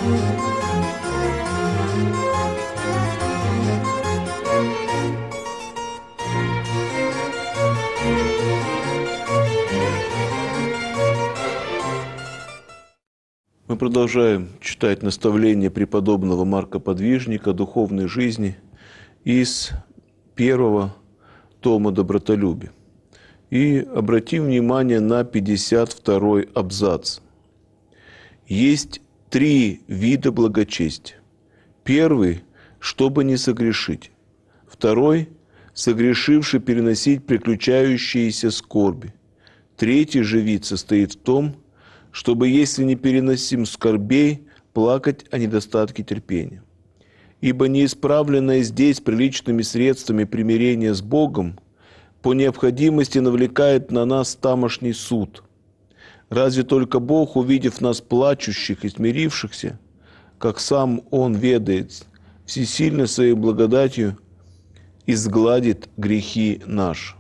Мы продолжаем читать наставления преподобного Марка Подвижника о духовной жизни из первого тома «Добротолюбие». И обратим внимание на 52-й абзац. Есть 3 вида благочестия. Первый – чтобы не согрешить. Второй – согрешивший переносить приключающиеся скорби. Третий же вид состоит в том, чтобы, если не переносим скорбей, плакать о недостатке терпения. Ибо неисправленное здесь приличными средствами примирение с Богом по необходимости навлекает на нас тамошний суд. Разве только Бог, увидев нас плачущих и смирившихся, как сам Он ведает, всесильно своей благодатью изгладит грехи наши.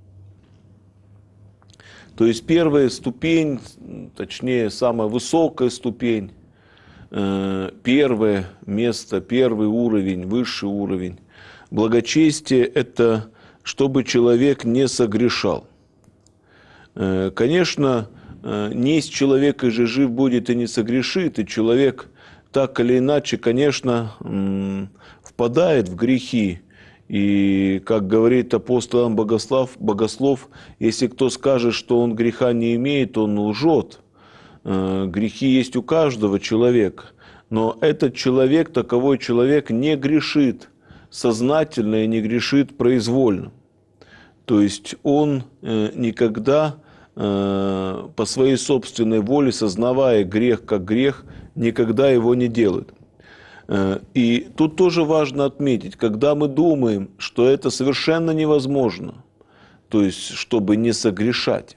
То есть первая ступень, точнее, самая высокая ступень, первое место, первый уровень, высший уровень благочестия – это чтобы человек не согрешал. Конечно, несть человека же жив будет и не согрешит, и человек так или иначе, конечно, впадает в грехи. И, как говорит апостол Иоанн Богослов, если кто скажет, что он греха не имеет, он лжет. Грехи есть у каждого человека, но этот человек, таковой человек, не грешит сознательно и не грешит произвольно. То есть он никогда по своей собственной воле, сознавая грех как грех, никогда его не делает. И тут тоже важно отметить, когда мы думаем, что это совершенно невозможно, то есть чтобы не согрешать,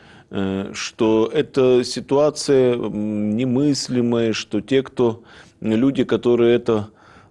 что это ситуация немыслимая, что люди, которые этого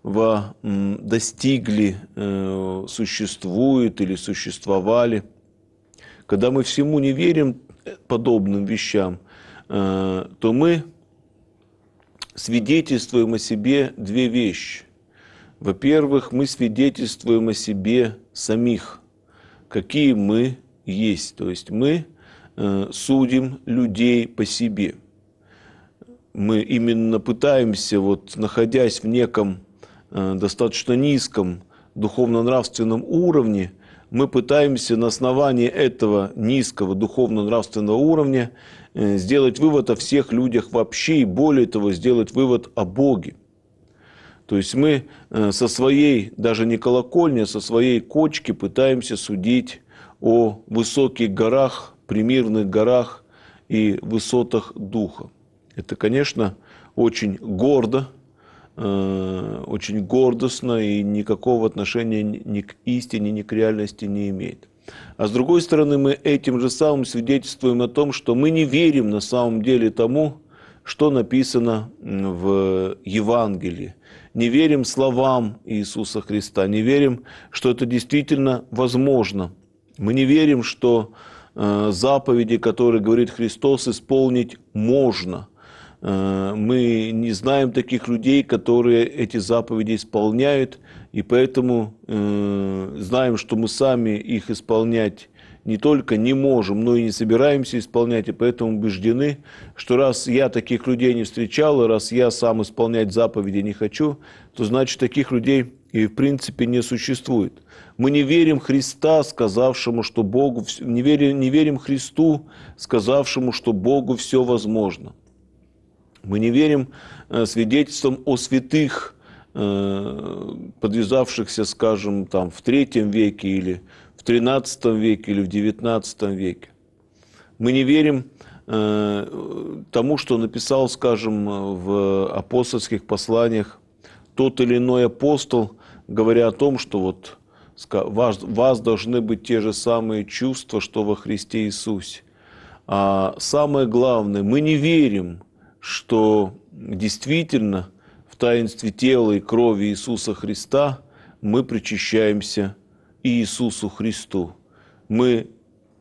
достигли, существуют или существовали, когда мы всему не верим подобным вещам, то мы свидетельствуем о себе 2 вещи. Во-первых, мы свидетельствуем о себе самих, какие мы есть. То есть мы судим людей по себе. Мы именно пытаемся, находясь в неком достаточно низком духовно-нравственном уровне, мы пытаемся на основании этого низкого духовно-нравственного уровня сделать вывод о всех людях вообще, и более того, сделать вывод о Боге. То есть мы со своей, даже не колокольни, а со своей кочки пытаемся судить о высоких горах, примирных горах и высотах духа. Это, конечно, очень гордо, очень гордостно и никакого отношения ни к истине, ни к реальности не имеет. А с другой стороны, мы этим же самым свидетельствуем о том, что мы не верим на самом деле тому, что написано в Евангелии. Не верим словам Иисуса Христа, не верим, что это действительно возможно. Мы не верим, что заповеди, которые говорит Христос, исполнить можно. Мы не знаем таких людей, которые эти заповеди исполняют, и поэтому знаем, что мы сами их исполнять не только не можем, но и не собираемся исполнять, и поэтому убеждены, что раз я таких людей не встречал, и раз я сам исполнять заповеди не хочу, то значит таких людей и в принципе не существует. Мы не верим Христа, сказавшему, что Богу, не верим Христу, сказавшему, что Богу все возможно. Мы не верим свидетельствам о святых, подвязавшихся, скажем, в III веке или в XIII веке или в XIX веке. Мы не верим тому, что написал, скажем, в апостольских посланиях тот или иной апостол, говоря о том, что вас должны быть те же самые чувства, что во Христе Иисусе. А самое главное, мы не верим, что действительно в таинстве тела и крови Иисуса Христа мы причащаемся Иисусу Христу. Мы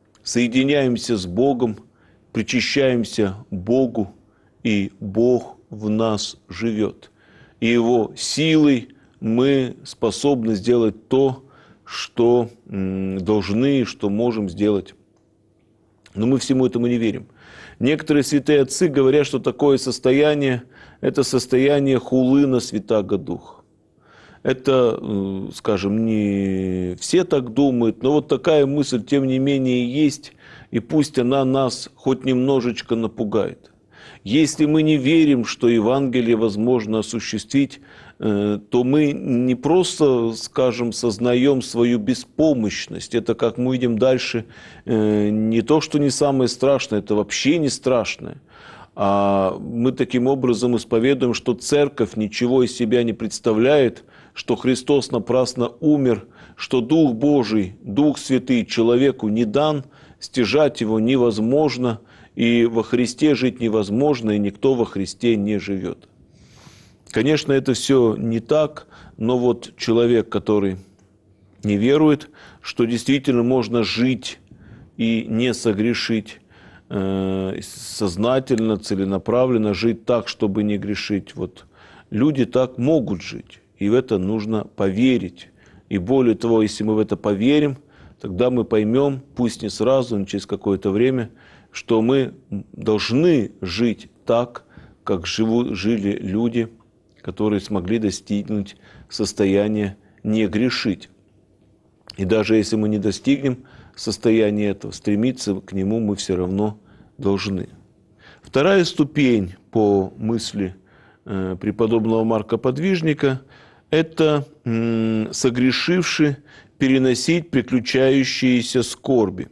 соединяемся с Богом, причащаемся Богу, и Бог в нас живет. И Его силой мы способны сделать то, что должны, что можем сделать. Но мы всему этому не верим. Некоторые святые отцы говорят, что такое состояние – это состояние хулы на Святаго Духа. Это, скажем, не все так думают, но вот такая мысль, тем не менее, есть, и пусть она нас хоть немножечко напугает. Если мы не верим, что Евангелие возможно осуществить, то мы не просто, скажем, сознаем свою беспомощность. Это, как мы видим дальше, не то, что не самое страшное, это вообще не страшное. А мы таким образом исповедуем, что Церковь ничего из себя не представляет, что Христос напрасно умер, что Дух Божий, Дух Святый человеку не дан, стяжать его невозможно, и во Христе жить невозможно, и никто во Христе не живет. Конечно, это все не так, но вот человек, который не верует, что действительно можно жить и не согрешить, сознательно, целенаправленно жить так, чтобы не грешить. Вот люди так могут жить, и в это нужно поверить. И более того, если мы в это поверим, тогда мы поймем, пусть не сразу, но через какое-то время, что мы должны жить так, как жили люди, которые смогли достигнуть состояния не грешить. И даже если мы не достигнем состояния этого, стремиться к нему мы все равно должны. Вторая ступень по мысли преподобного Марка Подвижника – это согрешивший переносить приключающиеся скорби.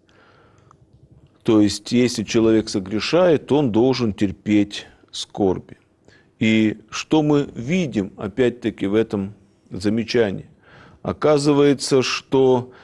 То есть, если человек согрешает, он должен терпеть скорби. И что мы видим, опять-таки, в этом замечании? Оказывается, что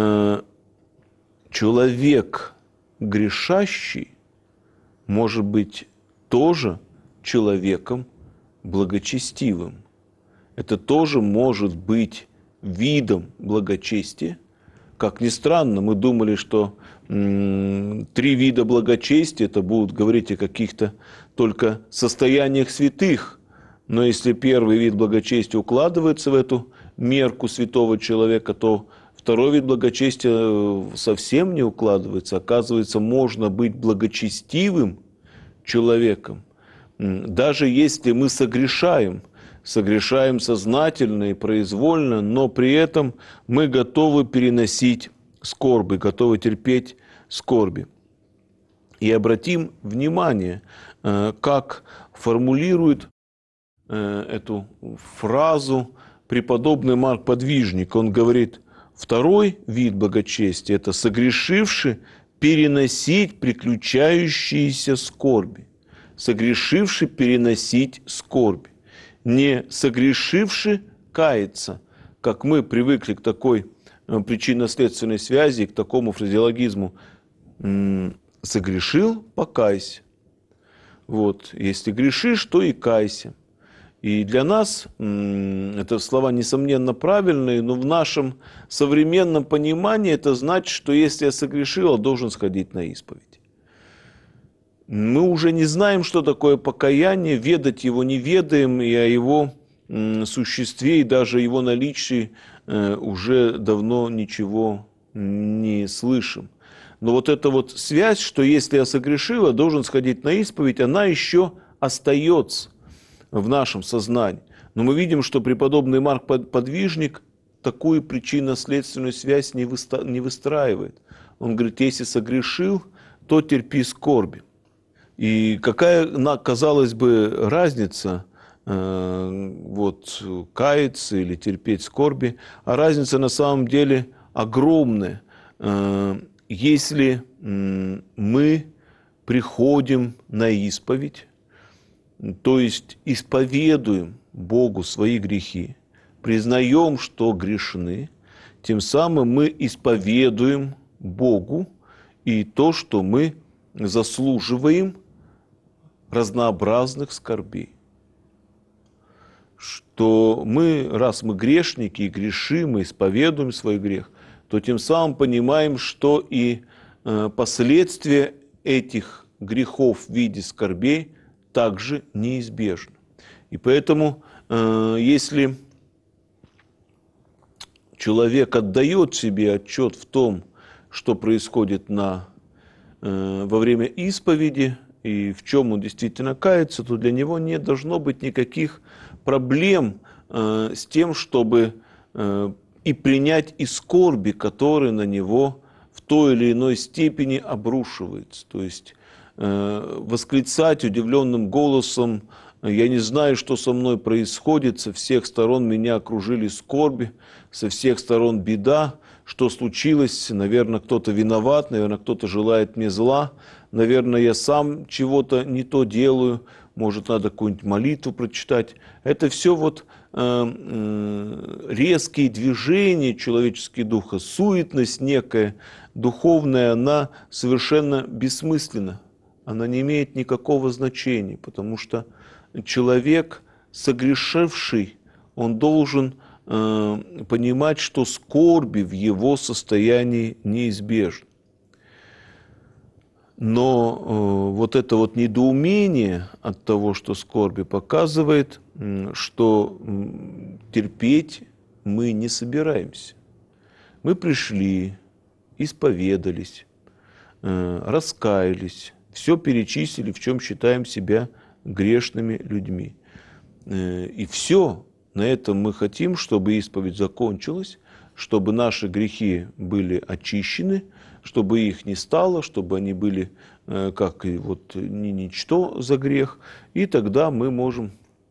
человек грешащий может быть тоже человеком благочестивым. Это тоже может быть видом благочестия. Как ни странно, мы думали, что 3 вида благочестия, это будут говорить о каких-то только состояниях святых. Но если первый вид благочестия укладывается в эту мерку святого человека, то второй вид благочестия совсем не укладывается. Оказывается, можно быть благочестивым человеком, даже если мы согрешаем сознательно и произвольно, но при этом мы готовы переносить скорби, готовы терпеть скорби. И обратим внимание, как формулирует эту фразу преподобный Марк Подвижник. Он говорит, второй вид благочестия – это согрешивший переносить приключающиеся скорби. Согрешивший переносить скорби. Не согрешивший каяться, как мы привыкли к такой причинно-следственной связи, к такому фразеологизму. Согрешил – покайся. Вот. Если грешишь, то и кайся. И для нас это слова, несомненно, правильные, но в нашем современном понимании это значит, что если я согрешил, я должен сходить на исповедь. Мы уже не знаем, что такое покаяние, ведать его не ведаем, и о его существе и даже его наличии уже давно ничего не слышим. Но вот эта вот связь, что если я согрешил, я должен сходить на исповедь, она еще остается в нашем сознании. Но мы видим, что преподобный Марк Подвижник такую причинно-следственную связь не выстраивает. Он говорит, если согрешил, то терпи скорби. И какая, казалось бы, разница вот, каяться или терпеть скорби, а разница на самом деле огромная. Если мы приходим на исповедь, то есть исповедуем Богу свои грехи, признаем, что грешны, тем самым мы исповедуем Богу и то, что мы заслуживаем разнообразных скорбей. Что мы, раз мы грешники и грешим, и исповедуем свой грех, то тем самым понимаем, что и последствия этих грехов в виде скорбей также неизбежно. И поэтому, если человек отдает себе отчет в том, что происходит во время исповеди, и в чем он действительно кается, то для него не должно быть никаких проблем с тем, чтобы и принять и скорби, которые на него в той или иной степени обрушиваются. То есть восклицать удивленным голосом: «Я не знаю, что со мной происходит, со всех сторон меня окружили скорби, со всех сторон беда, что случилось, наверное, кто-то виноват, наверное, кто-то желает мне зла, наверное, я сам чего-то не то делаю, может, надо какую-нибудь молитву прочитать». Это все вот резкие движения человеческого духа, суетность некая духовная, она совершенно бессмысленна. Она не имеет никакого значения, потому что человек, согрешивший, он должен понимать, что скорби в его состоянии неизбежны. Но вот это вот недоумение от того, что скорби, показывает, что терпеть мы не собираемся. Мы пришли, исповедались, раскаялись, все перечислили, в чем считаем себя грешными людьми. И все. На этом мы хотим, чтобы исповедь закончилась, чтобы наши грехи были очищены, чтобы их не стало, чтобы они были как и вот ничто за грех, и тогда мы можем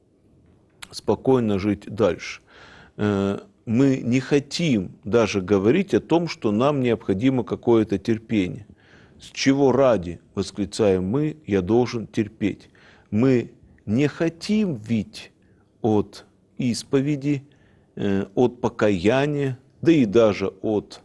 спокойно жить дальше. Мы не хотим даже говорить о том, что нам необходимо какое-то терпение. С чего ради, восклицаем мы, я должен терпеть? Мы не хотим ведь от исповеди, от покаяния, да и даже от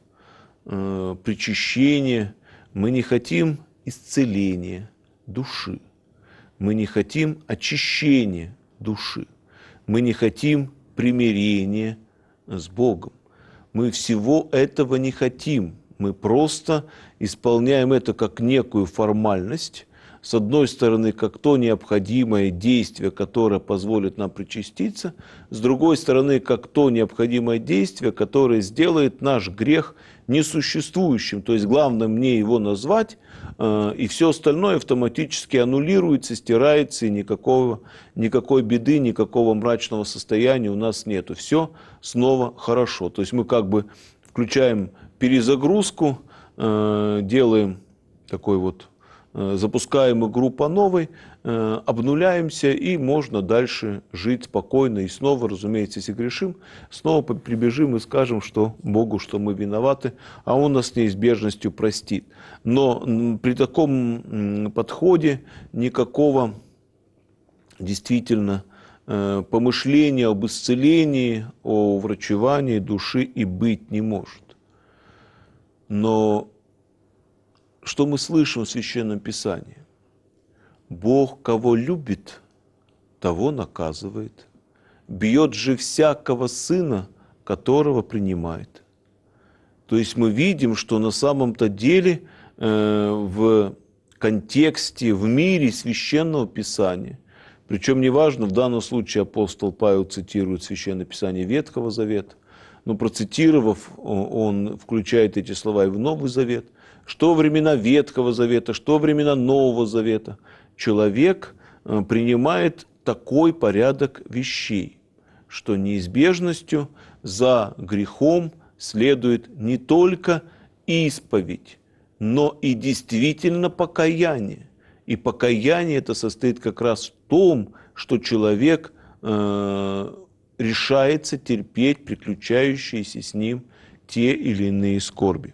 причащения, мы не хотим исцеления души, мы не хотим очищения души, мы не хотим примирения с Богом. Мы всего этого не хотим, мы просто исполняем это как некую формальность, с одной стороны, как то необходимое действие, которое позволит нам причаститься, с другой стороны, как то необходимое действие, которое сделает наш грех несуществующим. То есть главное мне его назвать, и все остальное автоматически аннулируется, стирается, и никакой беды, никакого мрачного состояния у нас нету. Все снова хорошо. То есть мы как бы включаем перезагрузку, делаем такой вот, запускаем игру по новой, обнуляемся, и можно дальше жить спокойно. И снова, разумеется, если грешим, снова прибежим и скажем, что Богу, что мы виноваты, а Он нас с неизбежностью простит. Но при таком подходе никакого действительно помышления об исцелении, о врачевании души и быть не может. Но что мы слышим в Священном Писании? Бог, кого любит, того наказывает. Бьет же всякого сына, которого принимает. То есть мы видим, что на самом-то деле в контексте, в мире Священного Писания, причем неважно, в данном случае апостол Павел цитирует Священное Писание Ветхого Завета, но процитировав, он включает эти слова и в Новый Завет, что во времена Ветхого Завета, что во времена Нового Завета человек принимает такой порядок вещей, что неизбежностью за грехом следует не только исповедь, но и действительно покаяние. И покаяние это состоит как раз в том, что человек решается терпеть приключающиеся с ним те или иные скорби.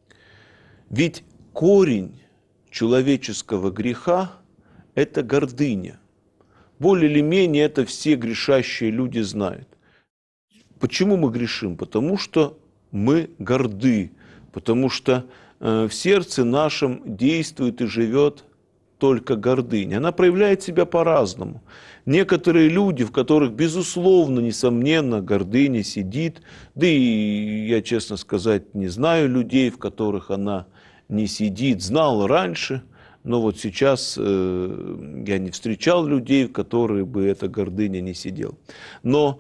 Ведь корень человеческого греха – это гордыня. Более или менее это все грешащие люди знают. Почему мы грешим? Потому что мы горды, потому что в сердце нашем действует и живет только гордыня. Она проявляет себя по-разному. Некоторые люди, в которых, безусловно, несомненно, гордыня сидит, да и я, честно сказать, не знаю людей, в которых она не сидит, знал раньше, но вот сейчас я не встречал людей, в которых бы эта гордыня не сидела. Но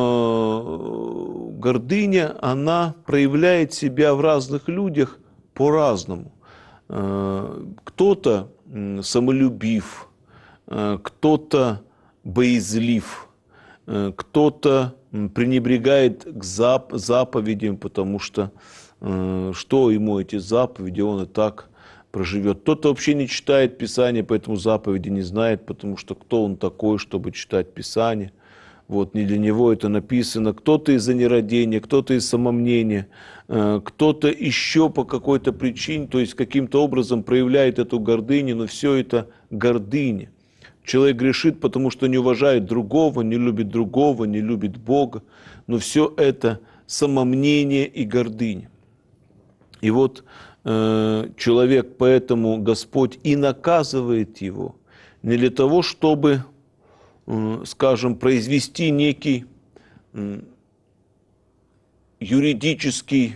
гордыня, она проявляет себя в разных людях по-разному. Кто-то самолюбив, кто-то боязлив, кто-то пренебрегает к заповедям, потому что что ему эти заповеди, он и так проживет. Кто-то вообще не читает Писание, поэтому заповеди не знает, потому что кто он такой, чтобы читать Писание. Вот, не для него это написано. Кто-то из-за нерадения, кто-то из самомнения, кто-то еще по какой-то причине, то есть каким-то образом проявляет эту гордыню, но все это гордыня. Человек грешит, потому что не уважает другого, не любит Бога, но все это самомнение и гордыня. И вот человек, поэтому Господь и наказывает его не для того, чтобы, скажем, произвести некий юридическое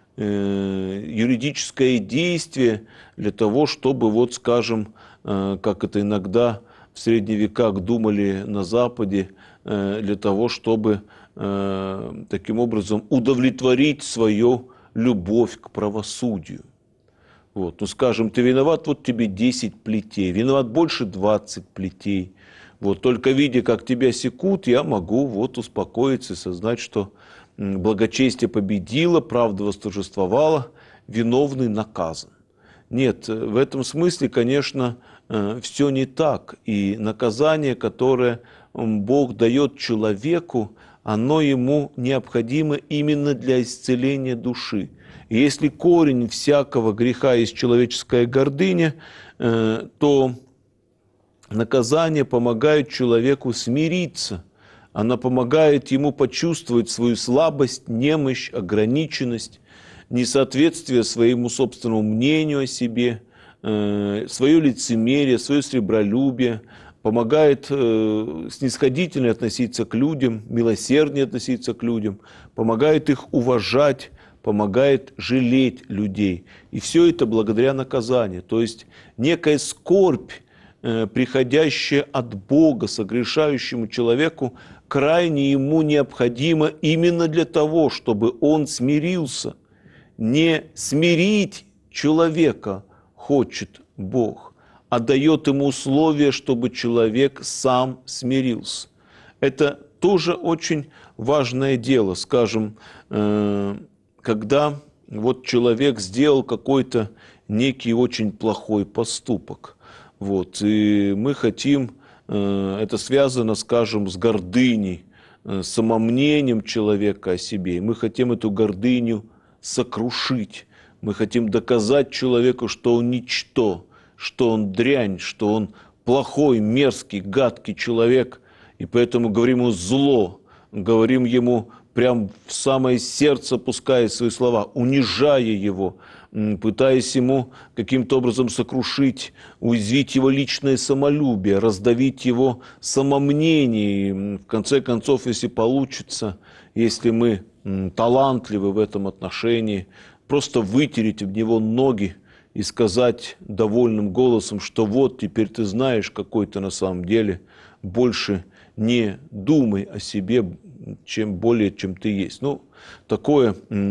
действие для того, чтобы, вот, скажем, как это иногда в средние века думали на Западе, для того, чтобы таким образом удовлетворить свою любовь к правосудию. Вот. Ну, скажем, ты виноват, вот тебе 10 плетей, виноват больше 20 плетей. Вот. Только видя, как тебя секут, я могу вот успокоиться и сознать, что благочестие победило, правда восторжествовала, виновный наказан. Нет, в этом смысле, конечно, все не так. И наказание, которое Бог дает человеку, оно ему необходимо именно для исцеления души. И если корень всякого греха есть человеческая гордыня, то наказание помогает человеку смириться. Она помогает ему почувствовать свою слабость, немощь, ограниченность, несоответствие своему собственному мнению о себе, свое лицемерие, свое сребролюбие, помогает снисходительно относиться к людям, милосерднее относиться к людям, помогает их уважать, помогает жалеть людей. И все это благодаря наказанию. То есть некая скорбь, приходящая от Бога согрешающему человеку, крайне ему необходима именно для того, чтобы он смирился. Не смирить человека хочет Бог, а дает ему условия, чтобы человек сам смирился. Это тоже очень важное дело. Скажем, когда вот человек сделал какой-то некий очень плохой поступок, вот, и мы хотим, это связано, скажем, с гордыней, самомнением человека о себе, и мы хотим эту гордыню сокрушить. Мы хотим доказать человеку, что он ничто, что он дрянь, что он плохой, мерзкий, гадкий человек, и поэтому говорим ему зло, говорим ему прям в самое сердце, пуская свои слова, унижая его, пытаясь ему каким-то образом сокрушить, уязвить его личное самолюбие, раздавить его самомнение. И в конце концов, если получится, если мы талантливы в этом отношении, просто вытереть в него ноги и сказать довольным голосом, что вот теперь ты знаешь, какой ты на самом деле, больше не думай о себе, чем ты есть. Ну, такая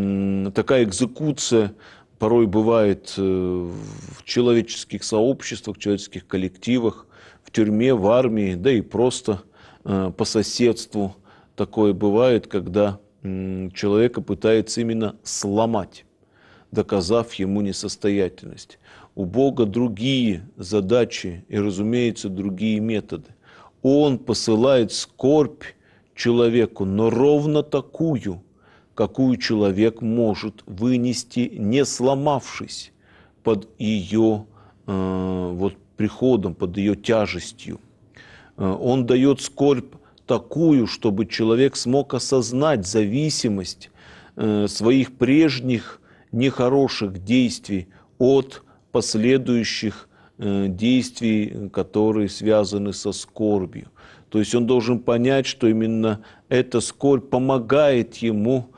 экзекуция порой бывает в человеческих сообществах, в человеческих коллективах, в тюрьме, в армии, да и просто по соседству. Такое бывает, когда человека пытается именно сломать, доказав ему несостоятельность. У Бога другие задачи и, разумеется, другие методы. Он посылает скорбь человеку, но ровно такую, какую человек может вынести, не сломавшись под ее приходом, под ее тяжестью. Он дает скорбь такую, чтобы человек смог осознать зависимость своих прежних нехороших действий от последующих действий, которые связаны со скорбью. То есть он должен понять, что именно эта скорбь помогает ему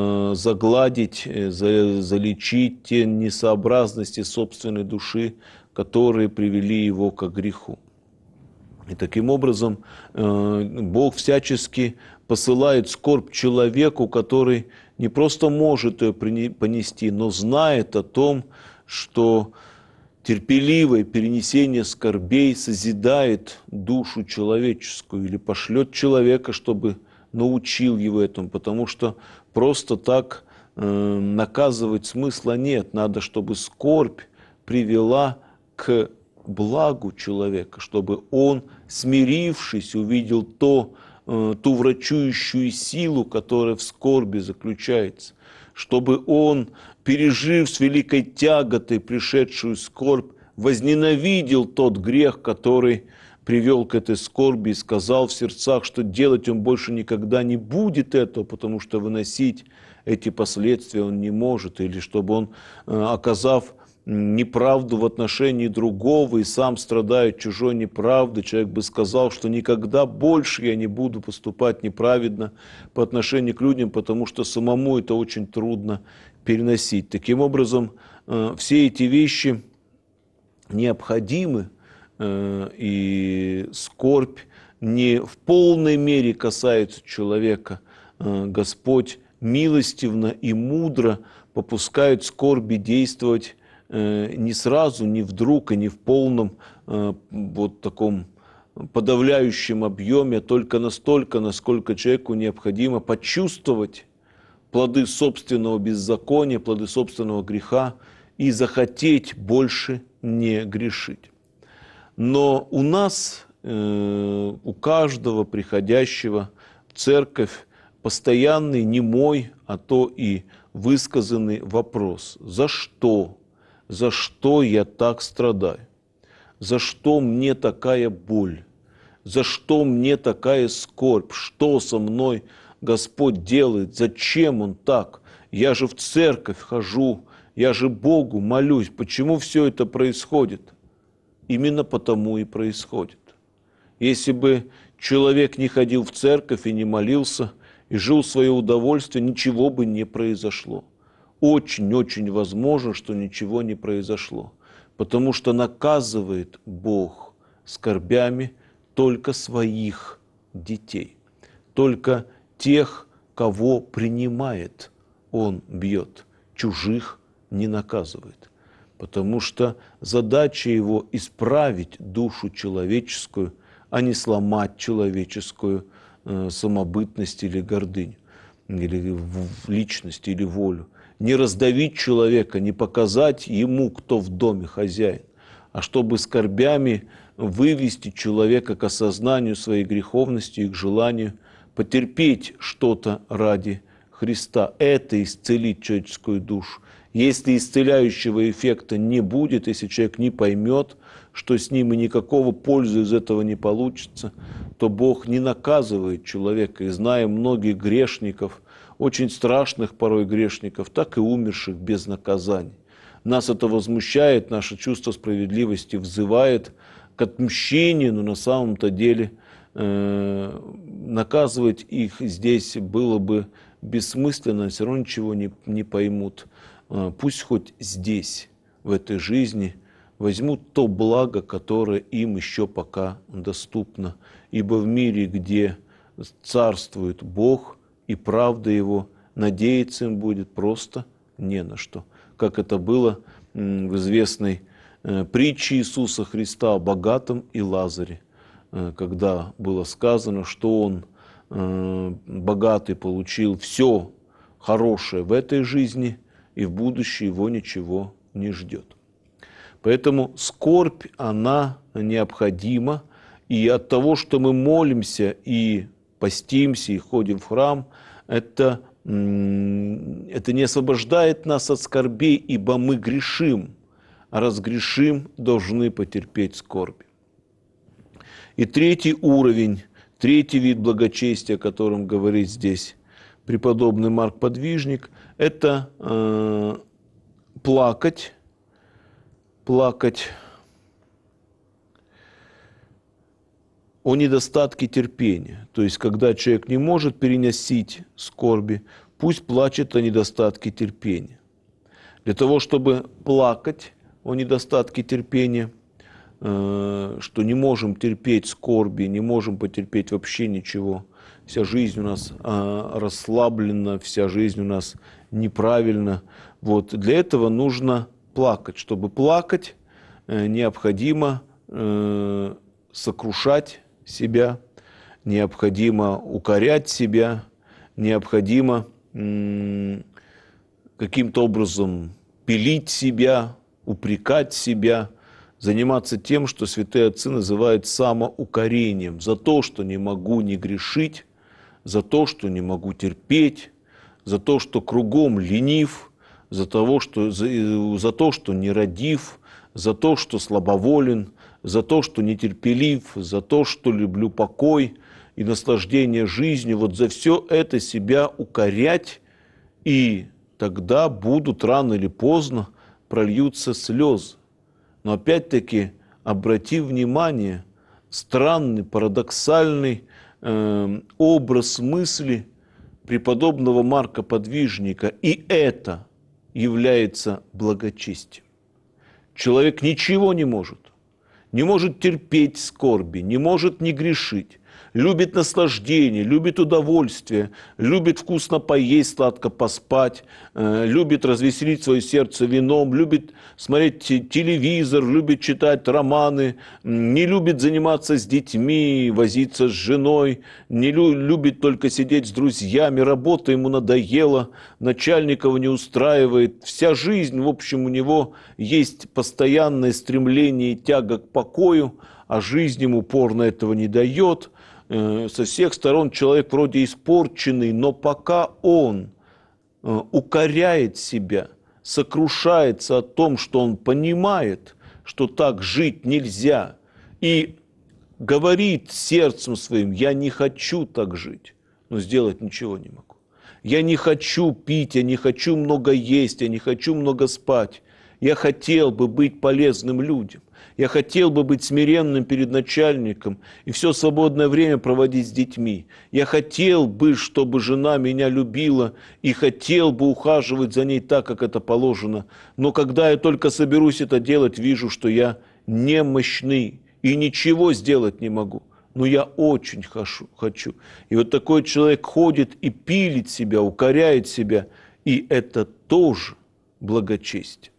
загладить, залечить те несообразности собственной души, которые привели его к греху. И таким образом Бог всячески посылает скорбь человеку, который не просто может ее понести, но знает о том, что терпеливое перенесение скорбей созидает душу человеческую или пошлет человека, чтобы научил его этому, потому что просто так наказывать смысла нет. Надо, чтобы скорбь привела к благу человека, чтобы он, смирившись, увидел ту врачующую силу, которая в скорби заключается, чтобы он, пережив с великой тяготой пришедшую скорбь, возненавидел тот грех, который привел к этой скорби, и сказал в сердцах, что делать он больше никогда не будет этого, потому что выносить эти последствия он не может, или чтобы он, оказав неправду в отношении другого и сам страдает чужой неправдой, человек бы сказал, что никогда больше я не буду поступать неправедно по отношению к людям, потому что самому это очень трудно переносить. Таким образом, все эти вещи необходимы, и скорбь не в полной мере касается человека. Господь милостивно и мудро попускает скорби действовать не сразу, не вдруг и не в полном вот таком подавляющем объеме, а только настолько, насколько человеку необходимо почувствовать плоды собственного беззакония, плоды собственного греха и захотеть больше не грешить. Но у нас, у каждого приходящего в церковь, постоянный, не мой, а то и высказанный вопрос: за что? За что я так страдаю? За что мне такая боль? За что мне такая скорбь? Что со мной Господь делает? Зачем Он так? Я же в церковь хожу, я же Богу молюсь. Почему все это происходит? Именно потому и происходит. Если бы человек не ходил в церковь и не молился, и жил в свое удовольствие, ничего бы не произошло. Очень-очень возможно, что ничего не произошло, потому что наказывает Бог скорбями только своих детей, только тех, кого принимает, Он бьет, чужих не наказывает, потому что задача Его исправить душу человеческую, а не сломать человеческую самобытность или гордыню, или личность, или волю. Не раздавить человека, не показать ему, кто в доме хозяин, а чтобы скорбями вывести человека к осознанию своей греховности и к желанию потерпеть что-то ради Христа. Это исцелит человеческую душу. Если исцеляющего эффекта не будет, если человек не поймет, что с ним и никакого пользы из этого не получится, то Бог не наказывает человека. И зная многих грешников, очень страшных порой грешников, так и умерших без наказаний. Нас это возмущает, наше чувство справедливости взывает к отмщению, но на самом-то деле наказывать их здесь было бы бессмысленно, все равно ничего не поймут. Пусть хоть здесь, в этой жизни, возьмут то благо, которое им еще пока доступно. Ибо в мире, где царствует Бог и правда Его, надеяться им будет просто не на что. Как это было в известной притче Иисуса Христа о богатом и Лазаре, когда было сказано, что он, богатый, получил все хорошее в этой жизни, и в будущем его ничего не ждет. Поэтому скорбь, она необходима, и от того, что мы молимся и постимся, и ходим в храм, это не освобождает нас от скорбей, ибо мы грешим, а раз грешим, должны потерпеть скорби. И третий уровень, третий вид благочестия, о котором говорит здесь преподобный Марк Подвижник, это плакать о недостатке терпения. То есть, когда человек не может переносить скорби, пусть плачет о недостатке терпения. Для того, чтобы плакать о недостатке терпения, что не можем терпеть скорби, не можем потерпеть вообще ничего. Вся жизнь у нас расслаблена, вся жизнь у нас неправильна. Вот. Для этого нужно плакать. Чтобы плакать, необходимо сокрушать себя, необходимо укорять себя, необходимо каким-то образом пилить себя, упрекать себя, заниматься тем, что святые отцы называют самоукорением, за то, что не могу не грешить, за то, что не могу терпеть, за то, что кругом ленив, за то, что нерадив, за то, что слабоволен, за то, что нетерпелив, за то, что люблю покой и наслаждение жизнью. Вот за все это себя укорять, и тогда будут рано или поздно прольются слезы. Но опять-таки, обрати внимание, странный, парадоксальный образ мысли преподобного Марка Подвижника, и это является благочестием. Человек ничего не может терпеть скорби, не может не грешить, любит наслаждение, любит удовольствие, любит вкусно поесть, сладко поспать, любит развеселить свое сердце вином, любит смотреть телевизор, любит читать романы, не любит заниматься с детьми, возиться с женой, не любит только сидеть с друзьями, работа ему надоела, начальник его не устраивает. Вся жизнь, в общем, у него есть постоянное стремление и тяга к покою, а жизнь ему упорно этого не дает. Со всех сторон человек вроде испорченный, но пока он укоряет себя, сокрушается о том, что он понимает, что так жить нельзя, и говорит сердцем своим: я не хочу так жить, но сделать ничего не могу. Я не хочу пить, я не хочу много есть, я не хочу много спать. Я хотел бы быть полезным людям. Я хотел бы быть смиренным перед начальником и все свободное время проводить с детьми. Я хотел бы, чтобы жена меня любила, и хотел бы ухаживать за ней так, как это положено. Но когда я только соберусь это делать, вижу, что я немощный и ничего сделать не могу. Но я очень хочу. И вот такой человек ходит и пилит себя, укоряет себя, и это тоже благочестие.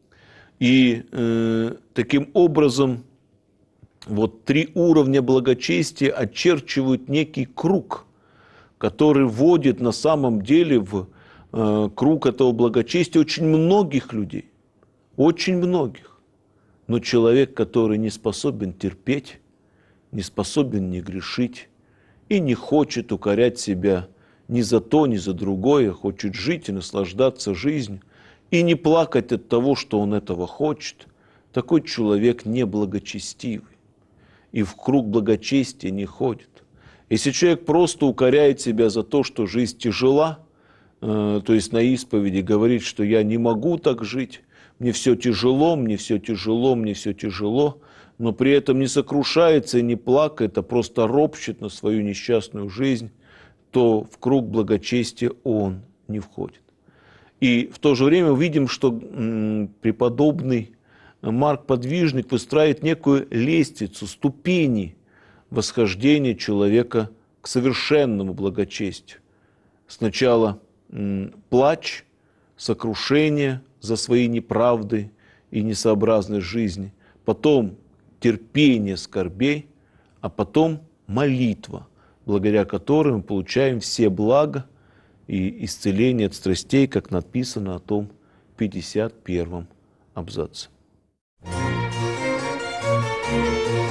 И таким образом вот 3 уровня благочестия очерчивают некий круг, который вводит на самом деле в круг этого благочестия очень многих людей, очень многих. Но человек, который не способен терпеть, не способен не грешить и не хочет укорять себя ни за то, ни за другое, хочет жить и наслаждаться жизнью, и не плакать от того, что он этого хочет, такой человек неблагочестивый и в круг благочестия не ходит. Если человек просто укоряет себя за то, что жизнь тяжела, то есть на исповеди говорит, что я не могу так жить, мне все тяжело, мне все тяжело, мне все тяжело, но при этом не сокрушается и не плакает, а просто ропщет на свою несчастную жизнь, то в круг благочестия он не входит. И в то же время увидим, что преподобный Марк Подвижник выстраивает некую лестницу, ступени восхождения человека к совершенному благочестию. Сначала плач, сокрушение за свои неправды и несообразность жизни, потом терпение скорбей, а потом молитва, благодаря которой мы получаем все блага и исцеление от страстей, как написано о том 51-м абзаце.